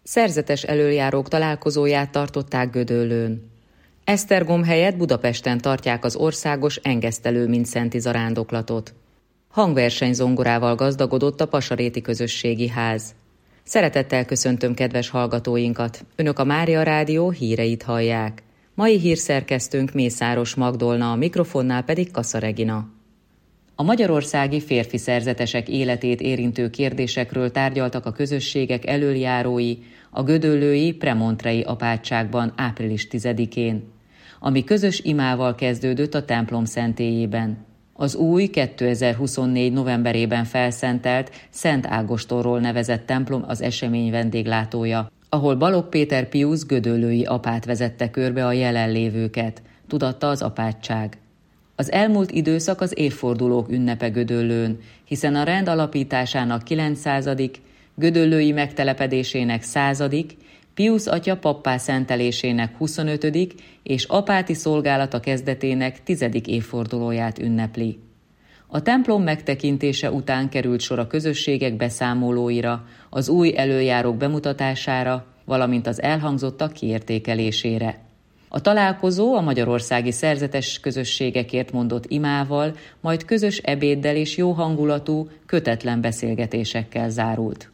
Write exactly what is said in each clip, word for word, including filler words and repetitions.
Szerzetes elöljárók találkozóját tartották Gödöllőn. Esztergom helyett Budapesten tartják az országos engesztelő-mindszenti zarándoklatot. Hangverseny zongorával gazdagodott a Pasaréti Közösségi Ház. Szeretettel köszöntöm kedves hallgatóinkat, Önök a Mária Rádió híreit hallják. Mai hírszerkesztőnk Mészáros Magdolna, a mikrofonnál pedig Kassa Regina. A magyarországi férfi szerzetesek életét érintő kérdésekről tárgyaltak a közösségek elöljárói a gödöllői Premontrei apátságban április tizedikén, ami közös imával kezdődött a templom szentélyében. Az új kétezer-huszonnégy novemberében felszentelt Szent Ágostonról nevezett templom az esemény vendéglátója, ahol Balogh Péter Piusz gödöllői apát vezette körbe a jelenlévőket, tudatta az apátság. Az elmúlt időszak az évfordulók ünnepe Gödöllőn, hiszen a rend alapításának kilencszázadik, gödöllői megtelepedésének századik, Piusz atya pappá szentelésének huszonötödik és apáti szolgálata kezdetének tizedik évfordulóját ünnepli. A templom megtekintése után került sor a közösségek beszámolóira, az új elöljárók bemutatására, valamint az elhangzottak kiértékelésére. A találkozó a magyarországi szerzetes közösségekért mondott imával, majd közös ebéddel és jó hangulatú, kötetlen beszélgetésekkel zárult.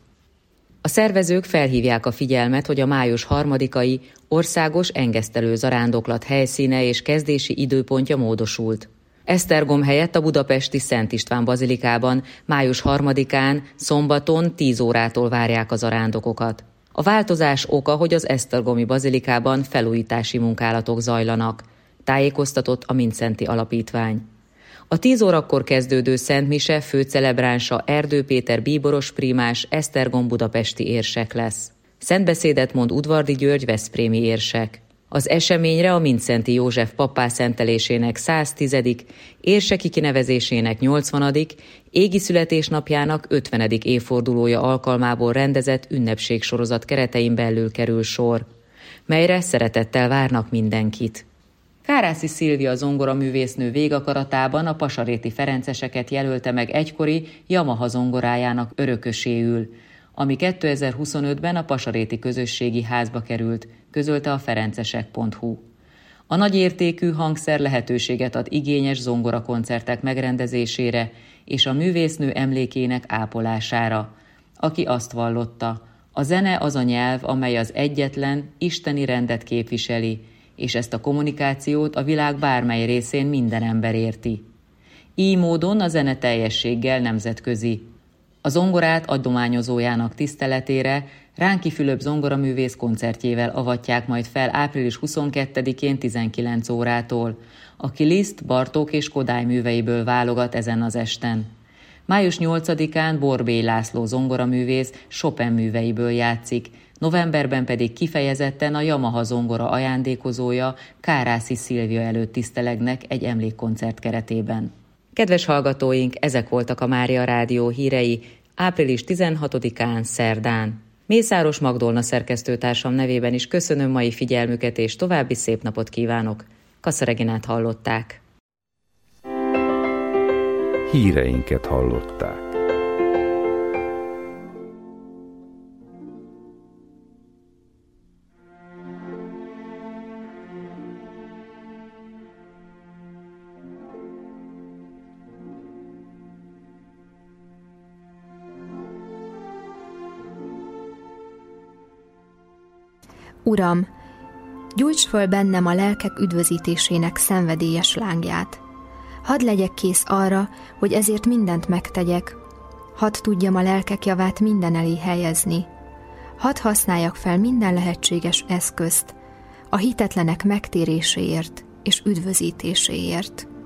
A szervezők felhívják a figyelmet, hogy a május harmadikai országos engesztelő zarándoklat helyszíne és kezdési időpontja módosult. Esztergom helyett a budapesti Szent István bazilikában május harmadikán szombaton tíz órától várják a zarándokokat. A változás oka, hogy az esztergomi bazilikában felújítási munkálatok zajlanak, tájékoztatott a Mindszenti Alapítvány. A tíz órakor kezdődő szentmise főcelebránsa Erdő Péter bíboros prímás esztergom budapesti érsek lesz. Szentbeszédet mond Udvardi György veszprémi érsek. Az eseményre a Mindszenti József pappá szentelésének száztizedik, érseki kinevezésének nyolcvanadik, égi születésnapjának ötvenedik évfordulója alkalmából rendezett ünnepségsorozat keretein belül kerül sor, melyre szeretettel várnak mindenkit. Kárászi Szilvia zongoraművésznő végakaratában a pasaréti ferenceseket jelölte meg egykori Yamaha zongorájának örököséül, ami kétezer-huszonötben a Pasaréti Közösségi Házba került, közölte a ferencesek pont hu. A nagyértékű hangszer lehetőséget ad igényes zongorakoncertek megrendezésére és a művésznő emlékének ápolására, aki azt vallotta, a zene az a nyelv, amely az egyetlen, isteni rendet képviseli, és ezt a kommunikációt a világ bármely részén minden ember érti. Így módon a zene teljességgel nemzetközi. A zongorát adományozójának tiszteletére Ránki Fülöp zongoraművész koncertjével avatják majd fel április huszonkettedikén tizenkilenc órától, aki Liszt, Bartók és Kodály műveiből válogat ezen az esten. május nyolcadikán Borbély László zongoraművész Chopin műveiből játszik, novemberben pedig kifejezetten a Yamaha zongora ajándékozója Kárászi Szilvia előtt tisztelegnek egy emlékkoncert keretében. Kedves hallgatóink, ezek voltak a Mária Rádió hírei április tizenhatodikán szerdán. Mészáros Magdolna szerkesztőtársam nevében is köszönöm mai figyelmüket, és további szép napot kívánok. Kassa Reginát hallották. Híreinket hallották. Uram, gyújts föl bennem a lelkek üdvözítésének szenvedélyes lángját. Hadd legyek kész arra, hogy ezért mindent megtegyek. Hadd tudjam a lelkek javát minden elé helyezni. Hadd használjak fel minden lehetséges eszközt a hitetlenek megtéréséért és üdvözítéséért.